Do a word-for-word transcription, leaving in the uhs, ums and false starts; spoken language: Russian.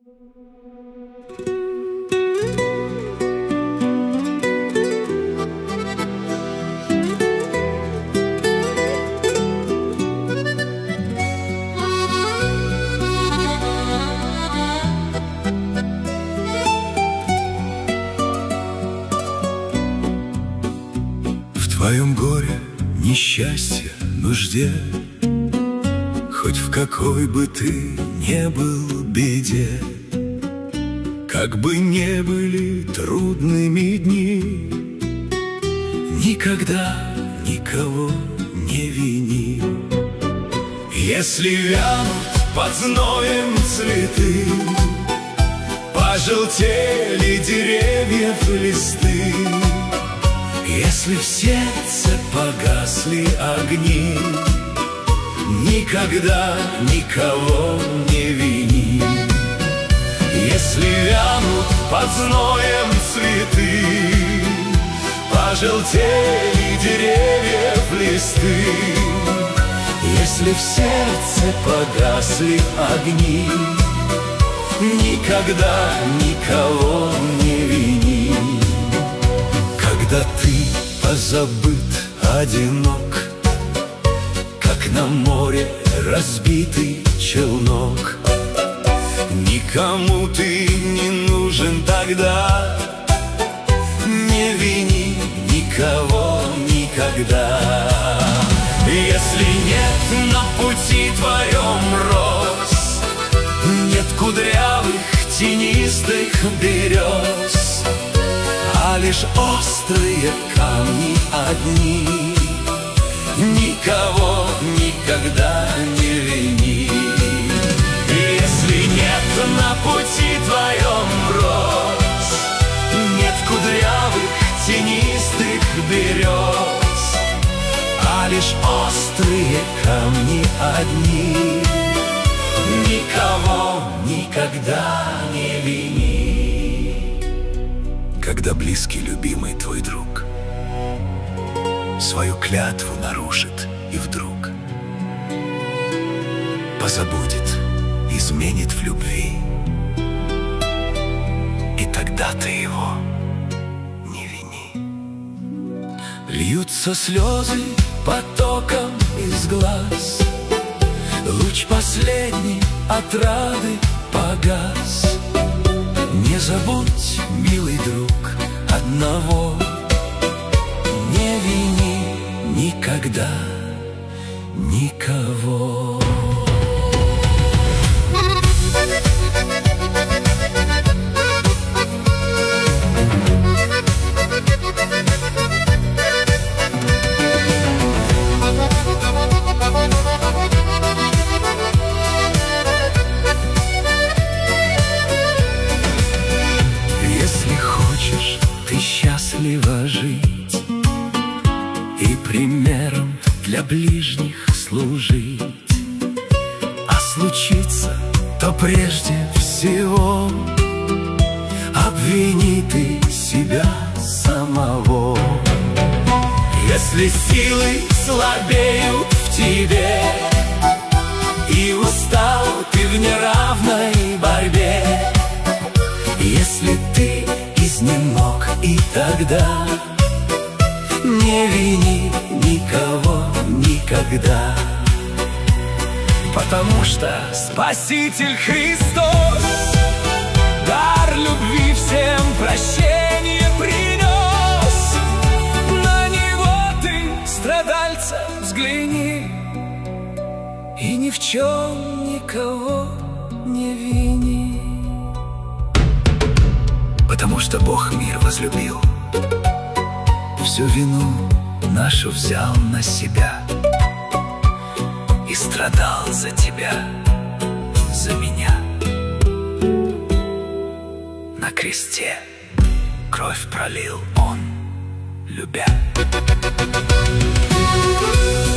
В твоем горе, несчастье, нужде, хоть в какой бы ты не был беде, как бы не были трудными дни, никогда никого не вини. Если вянут под зноем цветы, пожелтели деревьев листы, если в сердце погасли огни, никогда никого не вини. Если вянут под зноем цветы, пожелтели деревьев листы, если в сердце погасли огни, никогда никого не вини. Когда ты позабыт, одинок, как на море разбитый челнок, никому ты не нужен тогда, не вини никого никогда. Если нет на пути твоем роз, нет кудрявых тенистых берез, а лишь острые камни одни, никого никогда не вини. Если нет на пути твоем роз, нет кудрявых тенистых берез, а лишь острые камни одни, никого никогда не вини. Когда близкий, любимый твой друг свою клятву нарушит и вдруг позабудет, изменит в любви, и тогда ты его не вини. Льются слезы потоком из глаз, луч последний отрады погас. Не забудь, милый друг, одного: не вини никогда никого. Если хочешь ты счастливо жить и примером для ближних служить, а случится, то прежде всего обвини ты себя самого. Если силы слабеют в тебе и устал ты в неравной борьбе, если ты изнемог, и тогда не вини никого никогда, потому что Спаситель Христос дар любви всем прощение принес. На Него ты, страдальца, взгляни и ни в чем никого не вини. Потому что Бог мир возлюбил, всю вину нашу взял на себя и страдал за тебя, за меня. На кресте кровь пролил Он, любя.